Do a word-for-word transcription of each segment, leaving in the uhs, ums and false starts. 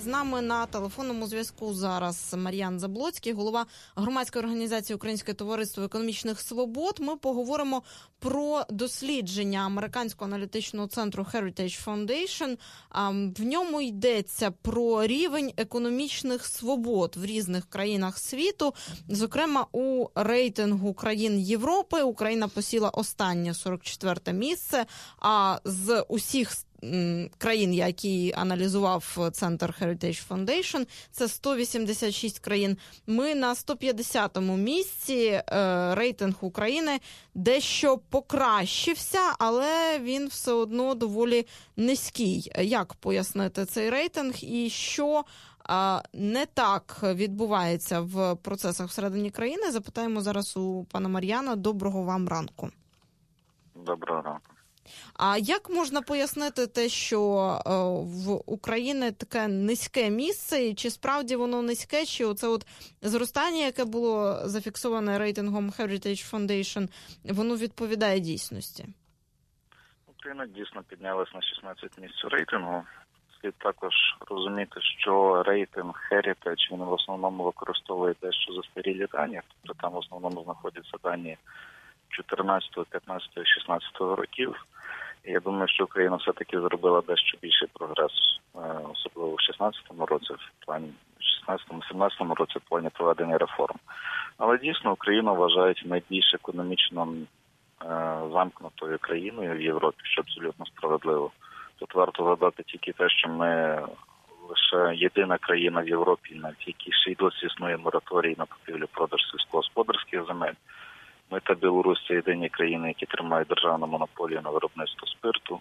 з нами на телефонному зв'язку зараз Мар'ян Заблоцький, голова громадської організації Українське товариство економічних свобод. Ми поговоримо про дослідження американського аналітичного центру Heritage Foundation. В ньому йдеться про рівень економічних свобод в різних країнах світу. Зокрема, у рейтингу країн Європи Україна посіла останнє сорок четверте місце, а з усіх країн, які аналізував центр Heritage Foundation, це сто вісімдесят шість країн. Ми на сто п'ятдесятому місці. Рейтинг України дещо покращився, але він все одно доволі низький. Як пояснити цей рейтинг і що не так відбувається в процесах всередині країни? Запитаємо зараз у пана Мар'яна. Доброго вам ранку. Доброго ранку. А як можна пояснити те, що в Україні таке низьке місце, і чи справді воно низьке, чи оце от зростання, яке було зафіксоване рейтингом Heritage Foundation, воно відповідає дійсності? Україна дійсно піднялась на шістнадцять місць у рейтингу. Слід також розуміти, що рейтинг Heritage, він в основному використовує дещо застарілі дані, тобто там в основному знаходяться дані чотирнадцятого, п'ятнадцятого, шістнадцятого років. І я думаю, що Україна все-таки зробила дещо більший прогрес, особливо в шістнадцятому році, в плані шістнадцятому-сімнадцятому році в плані проведення реформ. Але дійсно Україну вважають найбільш економічно замкнутою країною в Європі, що абсолютно справедливо. Тут варто згадати тільки те, що ми лише єдина країна в Європі, на якій ще й досі існує мораторій на купівлю-продаж сільськогосподарських земель. Ми та Білорусь – це єдині країни, які тримають державну монополію на виробництво спирту.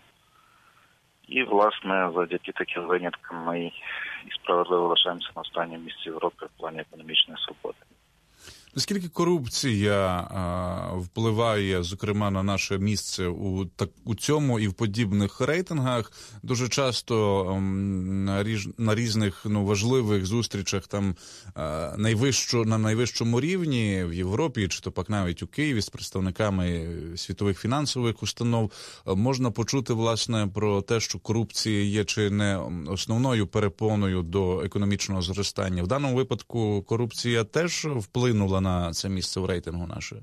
І, власне, завдяки таким виняткам ми і справедливо лишаємося на останньому місці Європи в плані економічної свободи. Наскільки корупція а, впливає, зокрема, на наше місце у, так, у цьому і в подібних рейтингах? Дуже часто м, на, ріж, на різних ну, важливих зустрічах там а, найвищу, на найвищому рівні в Європі, чи то пак навіть у Києві з представниками світових фінансових установ, можна почути, власне, про те, що корупція є чи не основною перепоною до економічного зростання. В даному випадку корупція теж вплинула на це місце в рейтингу наше?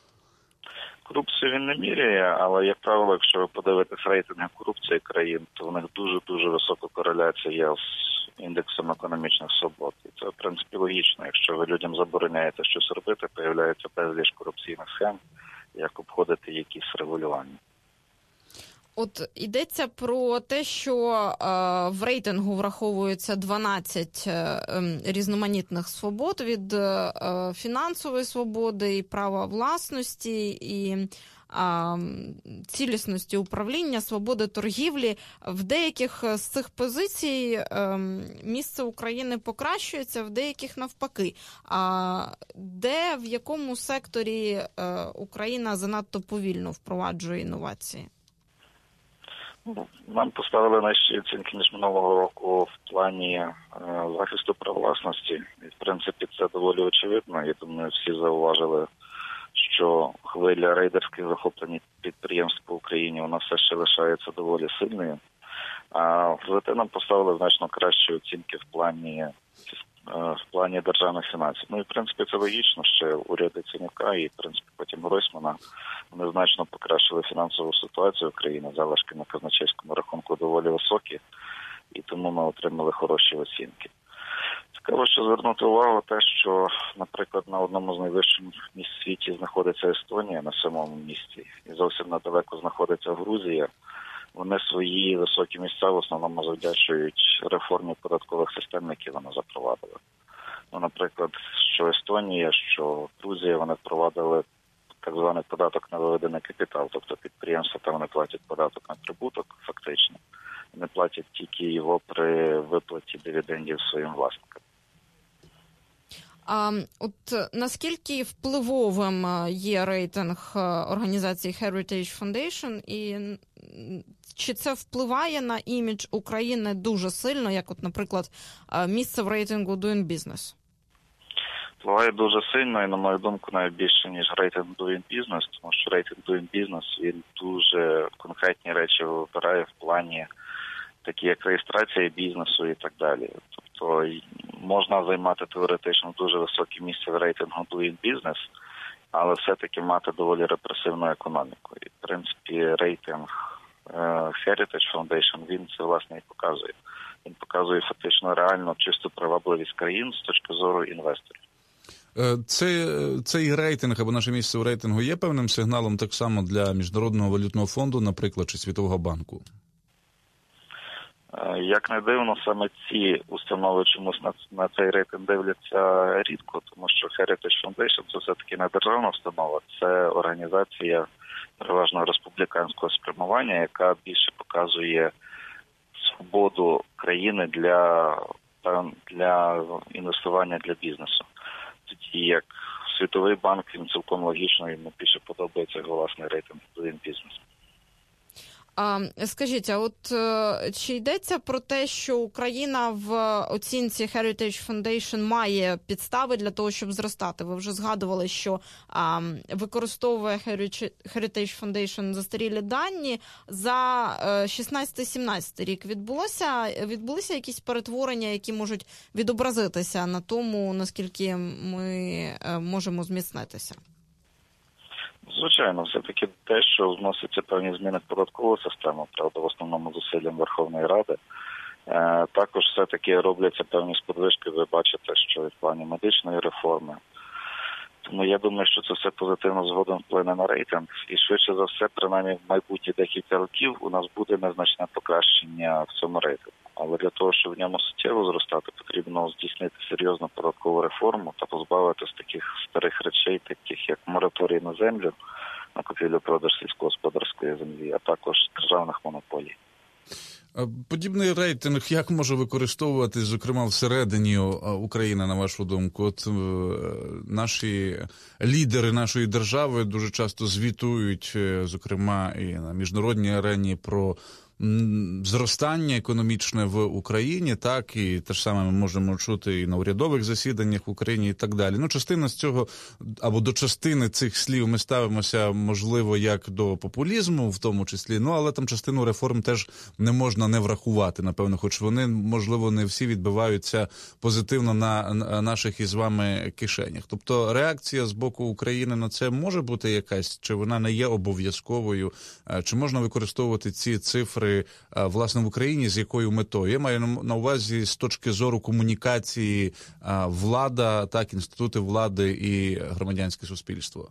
Корупцію він не міряє, але, як правило, якщо ви подивитесь рейтинги корупції країн, то в них дуже-дуже висока кореляція є з індексом економічних свобод. І це, в принципі, логічно. Якщо ви людям забороняєте щось робити, появляється безліч корупційних схем, як обходити якісь регулювання. От йдеться про те, що е, в рейтингу враховується дванадцять е, різноманітних свобод від е, фінансової свободи і права власності, і е, цілісності управління, свободи торгівлі. В деяких з цих позицій е, місце України покращується, в деяких навпаки. А де, в якому секторі е, Україна занадто повільно впроваджує інновації? Нам поставили найщі оцінки, ніж минулого року в плані е, захисту прав власності. І, в принципі, це доволі очевидно. Я думаю, всі зауважили, що хвиля рейдерських захоплень підприємств по Україні у нас все ще лишається доволі сильною. А зате нам поставили значно кращі оцінки в плані, е, в плані державних фінансів. Ну і, в принципі, це логічно, що уряди Ценюка і, в принципі, потім Гройсмана, вони значно покращили фінансову ситуацію України, залишки на казначейському рахунку доволі високі, і тому ми отримали хороші оцінки. Цікаво, що звернути увагу те, що, наприклад, на одному з найвищих місць в світі знаходиться Естонія на сьомому місці, і зовсім недалеко знаходиться Грузія. Вони свої високі місця в основному завдячують реформі податкових систем, які вони запровадили. Ну, наприклад, що Естонія, що Грузія, вони впровадили так званий податок на виведений капітал, тобто підприємства там не платять податок на прибуток фактично, не платять тільки його при виплаті дивідендів своїм власникам. А от наскільки впливовим є рейтинг організації Heritage Foundation, і чи це впливає на імідж України дуже сильно, як от, наприклад, місце в рейтингу Doing Business? Впливає дуже сильно і, на мою думку, навіть більше, ніж рейтинг Doing Business, тому що рейтинг Doing Business, він дуже конкретні речі вибирає в плані такі як реєстрація бізнесу і так далі. Тобто можна займати теоретично дуже високе місце в рейтингу Doing Business, але все-таки мати доволі репресивну економіку. І, в принципі, рейтинг Heritage Foundation, він це, власне, і показує. Він показує фактично реально чисту привабливість країн з точки зору інвесторів. Цей, цей рейтинг або наше місце у рейтингу є певним сигналом так само для Міжнародного валютного фонду, наприклад, чи Світового банку? Як не дивно, саме ці установи чомусь на, на цей рейтинг дивляться рідко, тому що Heritage Foundation – це все-таки не державна установа, це організація переважно республіканського спрямування, яка більше показує свободу країни для, для інвестування для бізнесу. Тоді як Світовий банк, він цілком логічно, йому більше подобається його власний рейтинг Doing Business. А, скажіть, а от чи йдеться про те, що Україна в оцінці Heritage Foundation має підстави для того, щоб зростати? Ви вже згадували, що а, використовує Heritage Foundation застарілі дані. За шістнадцятий-сімнадцятий рік відбулося, відбулися якісь перетворення, які можуть відобразитися на тому, наскільки ми можемо зміцнитися? Звичайно, все-таки те, що вносяться певні зміни в податкову систему, правда, в основному зусиллям Верховної Ради. Е, також все-таки робляться певні сподвижки, ви бачите, що і в плані медичної реформи. Тому я думаю, що це все позитивно згодом вплине на рейтинг. І швидше за все, принаймні в майбутні декілька років у нас буде незначне покращення в цьому рейтингу. Але для того, щоб в ньому суттєво зростати, потрібно здійснити серйозну податкову реформу та позбавитися таких старих речей, таких як мораторій на землю, на купівлю-продаж сільськогосподарської землі, а також державних монополій. Подібний рейтинг як може використовуватись, зокрема, всередині України, на вашу думку? От наші лідери нашої держави дуже часто звітують, зокрема, і на міжнародній арені про зростання економічне в Україні, так, і те ж саме ми можемо чути і на урядових засіданнях в Україні і так далі. Ну, частина з цього, або до частини цих слів ми ставимося, можливо, як до популізму, в тому числі, ну, але там частину реформ теж не можна не врахувати, напевно, хоч вони, можливо, не всі відбиваються позитивно на наших із вами кишенях. Тобто реакція з боку України на це може бути якась, чи вона не є обов'язковою, чи можна використовувати ці цифри власне в Україні, з якою метою? Я маю на увазі з точки зору комунікації влада, так, інститути влади і громадянське суспільство.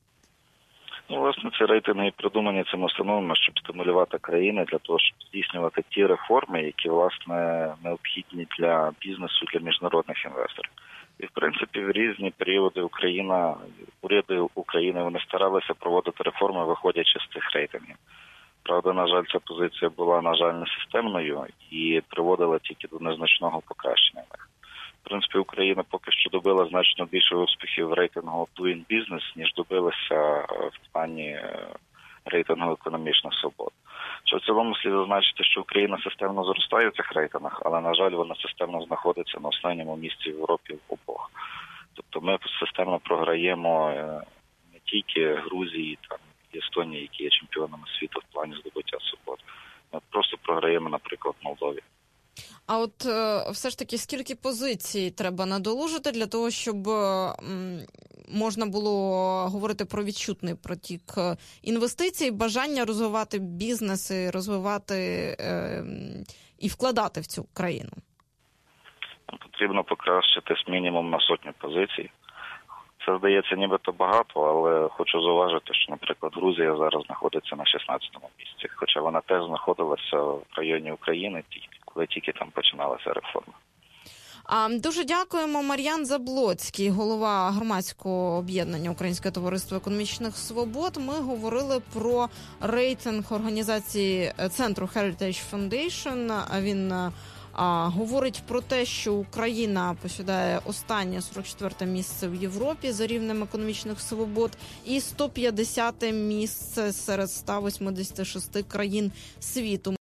Ну, власне, ці рейтинги придумані цими установами, щоб стимулювати країни для того, щоб здійснювати ті реформи, які, власне, необхідні для бізнесу, для міжнародних інвесторів. І, в принципі, в різні періоди Україна, уряди України, вони старалися проводити реформи, виходячи з цих рейтингів. Правда, на жаль, ця позиція була, на жаль, не системною і приводила тільки до незначного покращення. В принципі, Україна поки що добила значно більше успіхів в рейтингу Doing Business, ніж добилася в плані рейтингу економічних свобод. Що в цілому слід зазначити, що Україна системно зростає в цих рейтингах, але, на жаль, вона системно знаходиться на останньому місці в Європі в обох. Тобто ми системно програємо не тільки Грузії, там, Естонії, які є чемпіонами світу в плані здобуття свободи. Ми просто програємо, наприклад, Молдові. А от е, все ж таки, скільки позицій треба надолужити для того, щоб е, можна було говорити про відчутний протік інвестицій, бажання розвивати бізнеси, розвивати е, і вкладати в цю країну? Потрібно покращити з мінімум на сотню позицій. Це, здається, нібито багато, але хочу зауважити, що, наприклад, Грузія зараз знаходиться на шістнадцятому місці, хоча вона теж знаходилася в районі України, коли тільки там починалася реформа. Дуже дякуємо. Мар'ян Заблоцький, голова громадського об'єднання Українське товариство економічних свобод. Ми говорили про рейтинг організації центру Heritage Foundation. Він А, говорить про те, що Україна посідає останнє сорок четверте місце в Європі за рівнем економічних свобод і сто п'ятдесяте місце серед ста восьмидесяти шести країн світу.